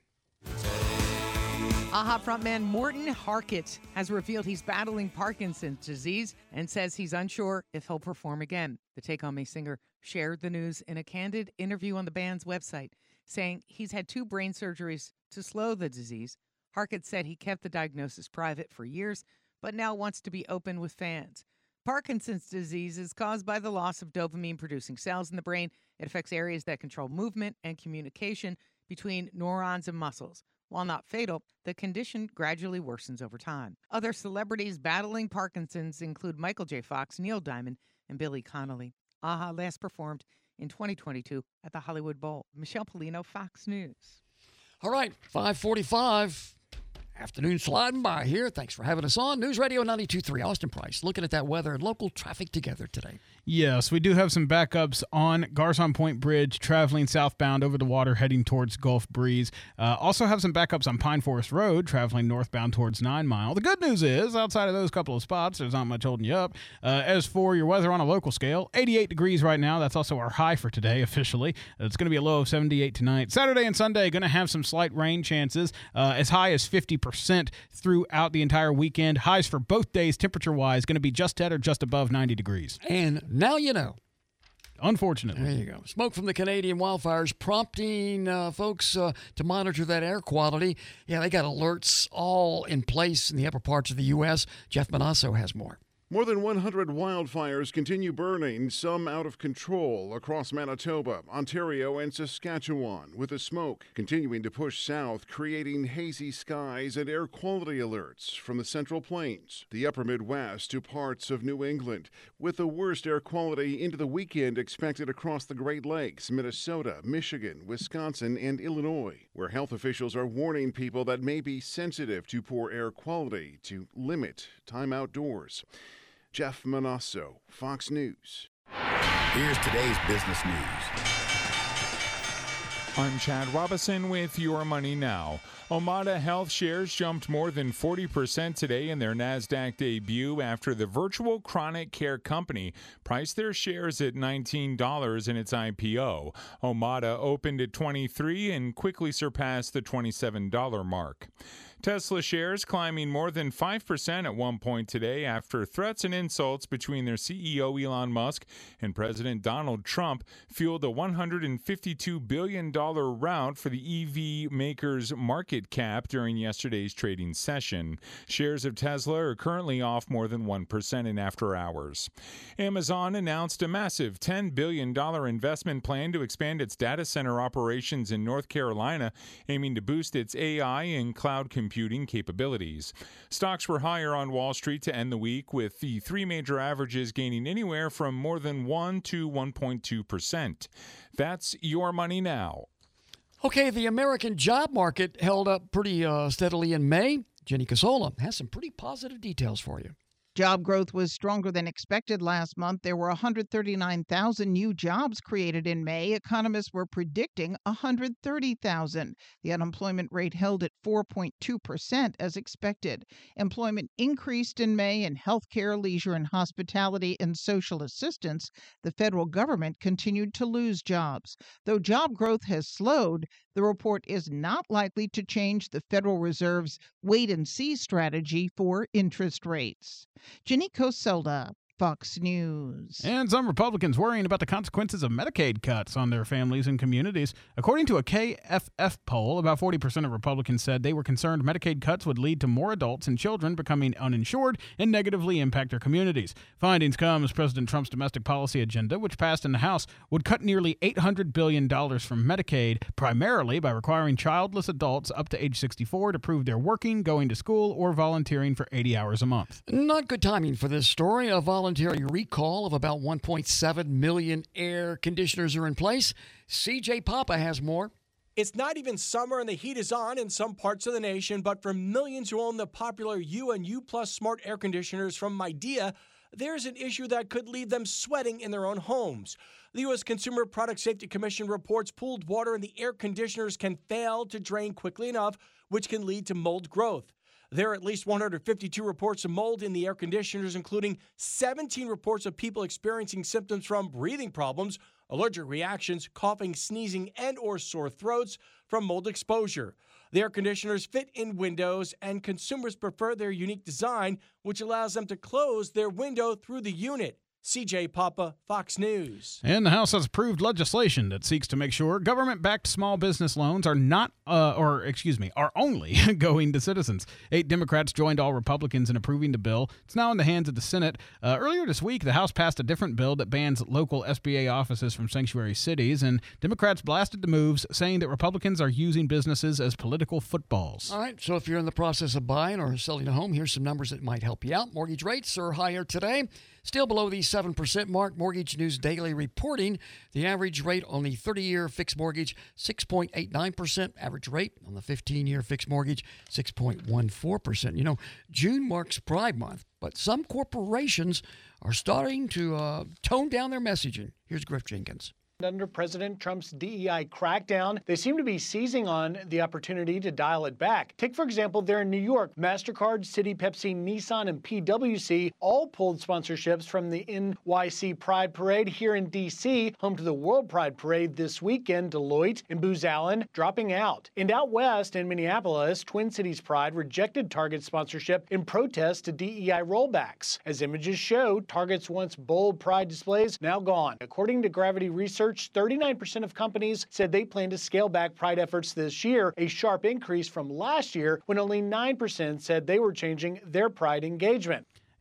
S15: A-ha frontman Morten Harket has revealed he's battling Parkinson's disease and says he's unsure if he'll perform again. The Take On Me singer shared the news in a candid interview on the band's website, saying he's had two brain surgeries to slow the disease. Harket said he kept the diagnosis private for years, but now wants to be open with fans. Parkinson's disease is caused by the loss of dopamine-producing cells in the brain. It affects areas that control movement and communication between neurons and muscles. While not fatal, the condition gradually worsens over time. Other celebrities battling Parkinson's include Michael J. Fox, Neil Diamond, and Billy Connolly. A-ha last performed in twenty twenty-two at the Hollywood Bowl. Michelle Polino, Fox News.
S4: All right, five forty-five. Afternoon sliding by here. Thanks for having us on. News Radio ninety-two point three, Austin Price, looking at that weather and local traffic together today.
S5: Yes, we do have some backups on Garcon Point Bridge, traveling southbound over the water, heading towards Gulf Breeze. Uh, also have some backups on Pine Forest Road, traveling northbound towards Nine Mile. The good news is, outside of those couple of spots, there's not much holding you up. Uh, as for your weather on a local scale, eighty-eight degrees right now. That's also our high for today, officially. It's going to be a low of seventy-eight tonight. Saturday and Sunday, going to have some slight rain chances, uh, as high as fifty percent throughout the entire weekend. Highs for both days, temperature-wise, going to be just at or just above ninety degrees.
S4: And now you know.
S5: Unfortunately.
S4: There you go. Smoke from the Canadian wildfires prompting uh, folks uh, to monitor that air quality. Yeah, they got alerts all in place in the upper parts of the U S. Jeff Manasso has more.
S9: More than one hundred wildfires continue burning, some out of control, across Manitoba, Ontario, and Saskatchewan, with the smoke continuing to push south, creating hazy skies and air quality alerts from the Central Plains, the upper Midwest to parts of New England, with the worst air quality into the weekend expected across the Great Lakes, Minnesota, Michigan, Wisconsin, and Illinois, where health officials are warning people that may be sensitive to poor air quality to limit time outdoors. Jeff Manasso, Fox News.
S10: Here's today's business news.
S11: I'm Chad Robison with Your Money Now. Omada Health shares jumped more than forty percent today in their NASDAQ debut after the virtual chronic care company priced their shares at nineteen dollars in its I P O. Omada opened at twenty-three dollars and quickly surpassed the twenty-seven dollars mark. Tesla shares climbing more than five percent at one point today after threats and insults between their C E O Elon Musk and President Donald Trump fueled a one hundred fifty-two billion dollars rout for the E V maker's market cap during yesterday's trading session. Shares of Tesla are currently off more than one percent in after hours. Amazon announced a massive ten billion dollars investment plan to expand its data center operations in North Carolina, aiming to boost its A I and cloud computing computing capabilities. Stocks were higher on Wall Street to end the week, with the three major averages gaining anywhere from more than one to one point two percent. That's Your Money Now.
S4: Okay, the American job market held up pretty uh, steadily in May. Jenny Casola has some pretty positive details for you.
S13: Job growth was stronger than expected last month. There were one hundred thirty-nine thousand new jobs created in May. Economists were predicting one hundred thirty thousand. The unemployment rate held at four point two percent as expected. Employment increased in May in healthcare, leisure and hospitality, and social assistance. The federal government continued to lose jobs. Though job growth has slowed, the report is not likely to change the Federal Reserve's wait-and-see strategy for interest rates. Janiko Soda, Fox News.
S5: And some Republicans worrying about the consequences of Medicaid cuts on their families and communities. According to a K F F poll, about forty percent of Republicans said they were concerned Medicaid cuts would lead to more adults and children becoming uninsured and negatively impact their communities. Findings come as President Trump's domestic policy agenda, which passed in the House, would cut nearly eight hundred billion dollars from Medicaid, primarily by requiring childless adults up to age sixty-four to prove they're working, going to school, or volunteering for eighty hours a month.
S4: Not good timing for this story. A voluntary recall of about one point seven million air conditioners are in place. C J Papa has more.
S25: It's not even summer and the heat is on in some parts of the nation, but for millions who own the popular U and U Plus smart air conditioners from Midea, there's an issue that could leave them sweating in their own homes. The U S Consumer Product Safety Commission reports pooled water in the air conditioners can fail to drain quickly enough, which can lead to mold growth. There are at least one hundred fifty-two reports of mold in the air conditioners, including seventeen reports of people experiencing symptoms from breathing problems, allergic reactions, coughing, sneezing, and or sore throats from mold exposure. The air conditioners fit in windows, and consumers prefer their unique design, which allows them to close their window through the unit. C J Papa, Fox News.
S5: And the House has approved legislation that seeks to make sure government-backed small business loans are not, uh, or excuse me, are only going to citizens. Eight Democrats joined all Republicans in approving the bill. It's now in the hands of the Senate. Uh, earlier this week, the House passed a different bill that bans local S B A offices from sanctuary cities, and Democrats blasted the moves, saying that Republicans are using businesses as political footballs.
S4: All right, so if you're in the process of buying or selling a home, here's some numbers that might help you out. Mortgage rates are higher today, still below the seven percent mark. Mortgage News Daily reporting the average rate on the thirty-year fixed mortgage, six point eight nine percent. Average rate on the fifteen-year fixed mortgage, six point one four percent. You know, June marks Pride Month, but some corporations are starting to uh, tone down their messaging. Here's Griff Jenkins.
S26: Under President Trump's D E I crackdown, they seem to be seizing on the opportunity to dial it back. Take, for example, there in New York, MasterCard, Citi, Pepsi, Nissan, and P W C all pulled sponsorships from the N Y C Pride Parade. Here in D C, home to the World Pride Parade this weekend, Deloitte and Booz Allen dropping out. And out west in Minneapolis, Twin Cities Pride rejected Target's sponsorship in protest to D E I rollbacks. As images show, Target's once bold Pride displays now gone. According to Gravity Research, thirty-nine percent of companies said they plan to scale back Pride efforts this year, a sharp increase from last year when only nine percent said they were changing their Pride engagement.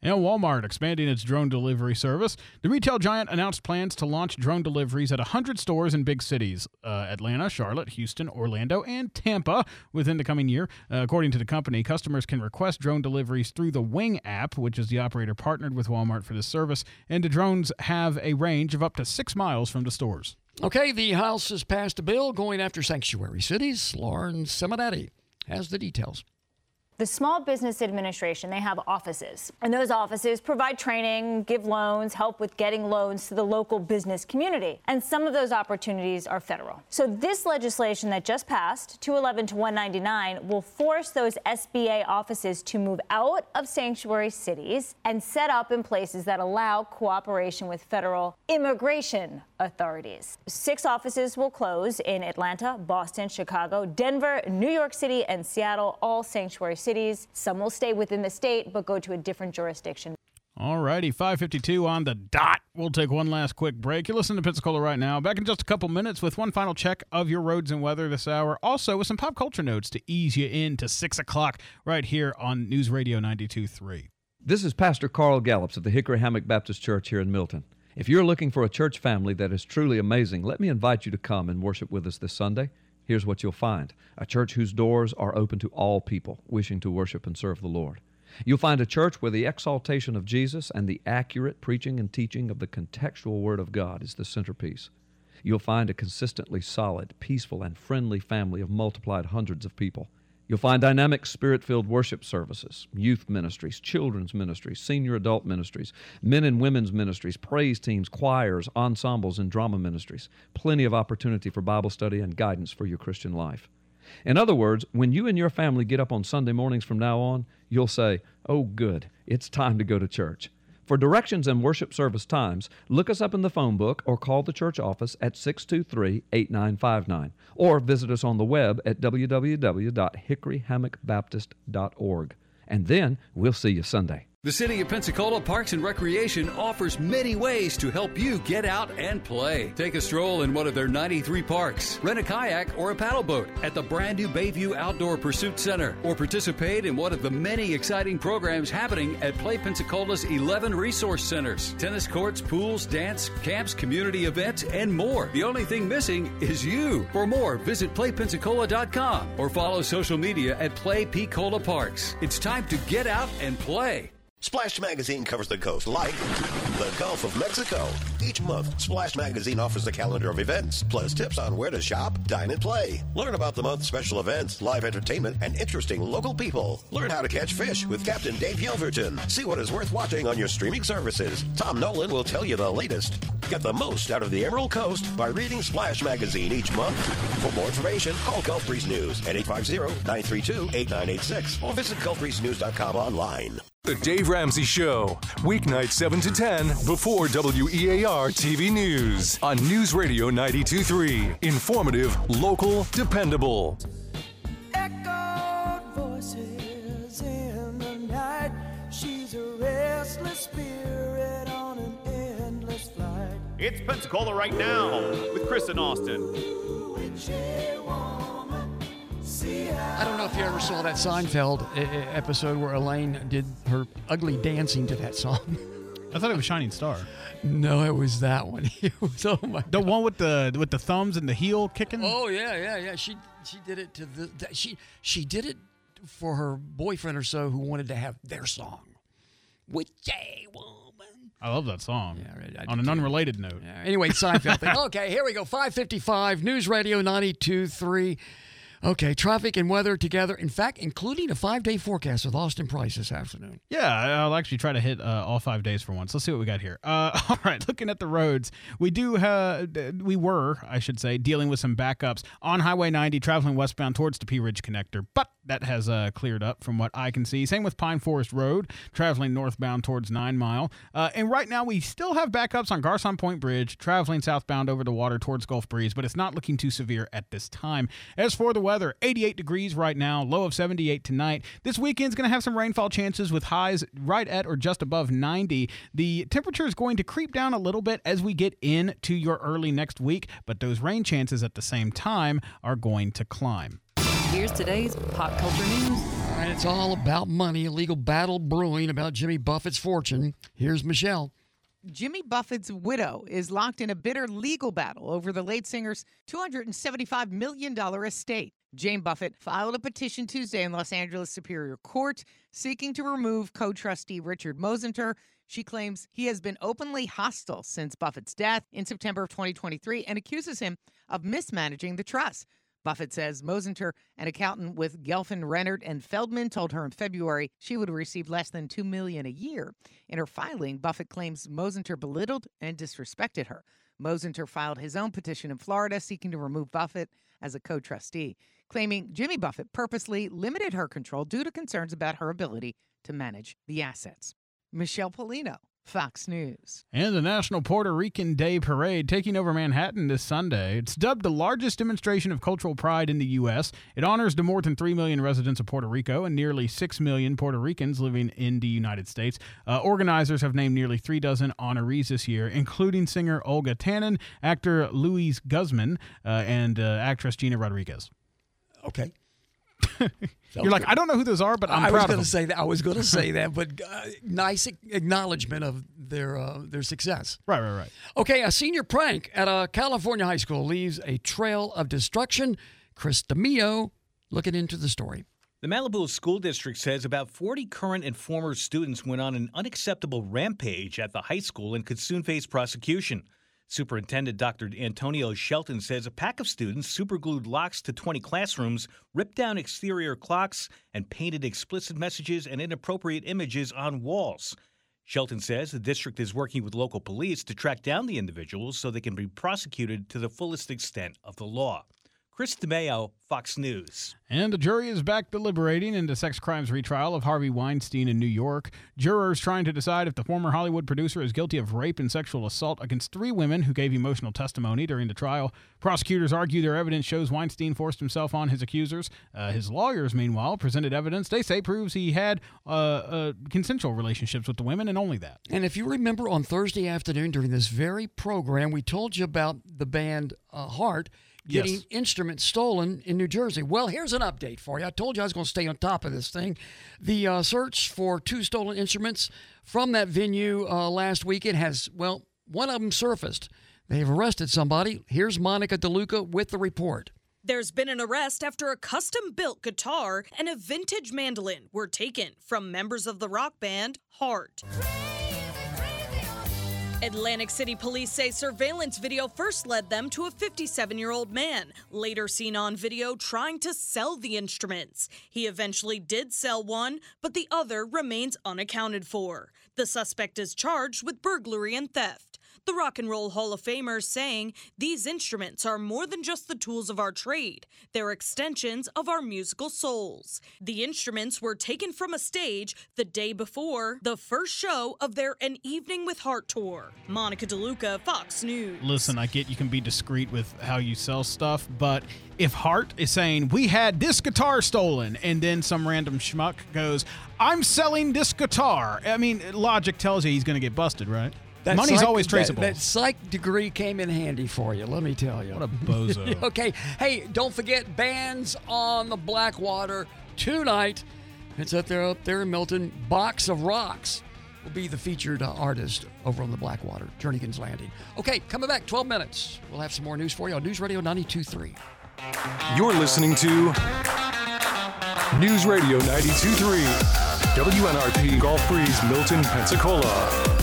S5: And Walmart expanding its drone delivery service. The retail giant announced plans to launch drone deliveries at one hundred stores in big cities, uh, Atlanta, Charlotte, Houston, Orlando, and Tampa within the coming year. Uh, according to the company, customers can request drone deliveries through the Wing app, which is the operator partnered with Walmart for this service, and the drones have a range of up to six miles from the stores.
S4: Okay, the House has passed a bill going after sanctuary cities. Lauren Simonetti has the details.
S12: The Small Business Administration, they have offices, and those offices provide training, give loans, help with getting loans to the local business community, and some of those opportunities are federal. So this legislation that just passed, two eleven to one ninety-nine, will force those S B A offices to move out of sanctuary cities and set up in places that allow cooperation with federal immigration authorities. Six offices will close in Atlanta, Boston, Chicago, Denver, New York City, and Seattle, all sanctuary cities. cities. Some will stay within the state but go to a different jurisdiction.
S5: All righty, five fifty-two on the dot. We'll take one last quick break. You're listening to Pensacola Right Now. Back in just a couple minutes with one final check of your roads and weather this hour. Also with some pop culture notes to ease you into six o'clock right here on News Radio ninety-two point three.
S14: This is Pastor Carl Gallups of the Hickory Hammock Baptist Church here in Milton. If you're looking for a church family that is truly amazing, let me invite you to come and worship with us this Sunday. Here's what you'll find: a church whose doors are open to all people wishing to worship and serve the Lord. You'll find a church where the exaltation of Jesus and the accurate preaching and teaching of the contextual Word of God is the centerpiece. You'll find a consistently solid, peaceful, and friendly family of multiplied hundreds of people. You'll find dynamic, spirit-filled worship services, youth ministries, children's ministries, senior adult ministries, men and women's ministries, praise teams, choirs, ensembles, and drama ministries. Plenty of opportunity for Bible study and guidance for your Christian life. In other words, when you and your family get up on Sunday mornings from now on, you'll say, "Oh, good, it's time to go to church." For directions and worship service times, look us up in the phone book or call the church office at six two three, eight nine five nine or visit us on the web at w w w dot hickory hammock baptist dot org. And then we'll see you Sunday.
S17: The City of Pensacola Parks and Recreation offers many ways to help you get out and play. Take a stroll in one of their ninety-three parks, rent a kayak or a paddle boat at the brand new Bayview Outdoor Pursuit Center, or participate in one of the many exciting programs happening at Play Pensacola's eleven resource centers. Tennis courts, pools, dance, camps, community events, and more. The only thing missing is you. For more, visit play pensacola dot com or follow social media at Play Pensacola Parks. It's time to get out and play.
S18: Splash Magazine covers the coast like the Gulf of Mexico. Each month, Splash Magazine offers a calendar of events, plus tips on where to shop, dine, and play. Learn about the month's special events, live entertainment, and interesting local people. Learn how to catch fish with Captain Dave Yelverton. See what is worth watching on your streaming services. Tom Nolan will tell you the latest. Get the most out of the Emerald Coast by reading Splash Magazine each month. For more information, call Gulf Breeze News at eight five zero, nine three two, eight nine eight six or visit gulf breeze news dot com online.
S20: The Dave Ramsey Show, weeknights seven to ten before W E A R T V News on News Radio ninety-two point three. Informative, local, dependable.
S22: Echoed voices in the night. She's a restless spirit on an endless flight.
S6: It's Pensacola Right Now with Chris and Austin.
S4: I don't know if you ever saw that Seinfeld episode where Elaine did her ugly dancing to that song.
S5: I thought it was Shining Star.
S4: No, it was that one. It was, oh my
S5: the
S4: God.
S5: one with the with the thumbs and the heel kicking.
S4: Oh yeah, yeah, yeah. She she did it to the that, she she did it for her boyfriend or so who wanted to have their song. With a woman.
S5: I love that song.
S4: Yeah, right,
S5: On an unrelated note.
S4: Yeah, anyway, Seinfeld thing. Okay, here we go. five fifty-five News Radio ninety-two point three. Okay, traffic and weather together. In fact, including a five-day forecast with Austin Price this afternoon.
S5: Yeah, I'll actually try to hit uh, all five days for once. Let's see what we got here. Uh, all right, looking at the roads, we do uh, we were, I should say, dealing with some backups on Highway ninety traveling westbound towards the Pea Ridge Connector, but that has uh, cleared up from what I can see. Same with Pine Forest Road, traveling northbound towards Nine Mile. Uh, and right now, we still have backups on Garcon Point Bridge, traveling southbound over the water towards Gulf Breeze, but it's not looking too severe at this time. As for the weather, eighty-eight degrees right now, low of seventy-eight tonight. This weekend's going to have some rainfall chances with highs right at or just above ninety. The temperature is going to creep down a little bit as we get into your early next week, but those rain chances at the same time are going to climb.
S27: Here's today's pop culture news.
S4: And it's all about money, a legal battle brewing about Jimmy Buffett's fortune. Here's Michelle.
S15: Jimmy Buffett's widow is locked in a bitter legal battle over the late singer's two hundred seventy-five million dollars estate. Jane Buffett filed a petition Tuesday in Los Angeles Superior Court seeking to remove co-trustee Richard Mosinter. She claims he has been openly hostile since Buffett's death in September of twenty twenty-three and accuses him of mismanaging the trust. Buffett says Mosinter, an accountant with Gelfand, Rennert, and Feldman, told her in February she would receive less than two million dollars a year. In her filing, Buffett claims Mosinter belittled and disrespected her. Mosinter filed his own petition in Florida seeking to remove Buffett as a co-trustee, claiming Jimmy Buffett purposely limited her control due to concerns about her ability to manage the assets. Michelle Polino, Fox News.
S5: And the National Puerto Rican Day Parade taking over Manhattan this Sunday. It's dubbed the largest demonstration of cultural pride in the U S. It honors the more than three million residents of Puerto Rico and nearly six million Puerto Ricans living in the United States. Uh, organizers have named nearly three dozen honorees this year, including singer Olga Tannen, actor Luis Guzman, uh, and uh, actress Gina Rodriguez.
S4: Okay.
S5: You're like, I don't know who those are, but I'm
S4: I
S5: proud
S4: was
S5: of
S4: going
S5: them.
S4: to say that. I was going to say that, but uh, nice acknowledgement of their uh, their success.
S5: Right, right, right.
S4: Okay, a senior prank at a California high school leaves a trail of destruction. Chris DeMio looking into the story.
S7: The Malibu School District says about forty current and former students went on an unacceptable rampage at the high school and could soon face prosecution. Superintendent Doctor Antonio Shelton says a pack of students superglued locks to twenty classrooms, ripped down exterior clocks, and painted explicit messages and inappropriate images on walls. Shelton says the district is working with local police to track down the individuals so they can be prosecuted to the fullest extent of the law. Chris DeMeo, Fox News.
S5: And the jury is back deliberating in the sex crimes retrial of Harvey Weinstein in New York. Jurors trying to decide if the former Hollywood producer is guilty of rape and sexual assault against three women who gave emotional testimony during the trial. Prosecutors argue their evidence shows Weinstein forced himself on his accusers. Uh, his lawyers, meanwhile, presented evidence they say proves he had uh, uh, consensual relationships with the women and only that.
S4: And if you remember on Thursday afternoon during this very program, we told you about the band uh, Heart getting
S5: Yes.
S4: instruments stolen in New Jersey. Well, here's an update for you. I told you I was going to stay on top of this thing. The uh, search for two stolen instruments from that venue uh, last weekend has, well, one of them surfaced. They've arrested somebody. Here's Monica DeLuca with the report.
S16: There's been an arrest after a custom-built guitar and a vintage mandolin were taken from members of the rock band Heart. Atlantic City police say surveillance video first led them to a fifty-seven-year-old man, later seen on video trying to sell the instruments. He eventually did sell one, but the other remains unaccounted for. The suspect is charged with burglary and theft. The Rock and Roll Hall of Famers saying these instruments are more than just the tools of our trade. They're extensions of our musical souls. The instruments were taken from a stage the day before the first show of their An Evening with Heart tour. Monica DeLuca, Fox News.
S5: Listen, I get you can be discreet with how you sell stuff, but if Heart is saying, we had this guitar stolen, and then some random schmuck goes, I'm selling this guitar, I mean, logic tells you he's going to get busted, right?
S4: That
S5: Money's
S4: psych,
S5: always traceable.
S4: That, that psych degree came in handy for you, let me tell you.
S5: What a bozo.
S4: Okay, hey, don't forget Bands on the Blackwater tonight. It's up there, up there in Milton. Box of Rocks will be the featured uh, artist over on the Blackwater, Jernigan's Landing. Okay, coming back, twelve minutes. We'll have some more news for you on News Radio ninety-two point three.
S20: You're listening to News Radio ninety-two point three, W N R P Gulf Breeze, Milton, Pensacola.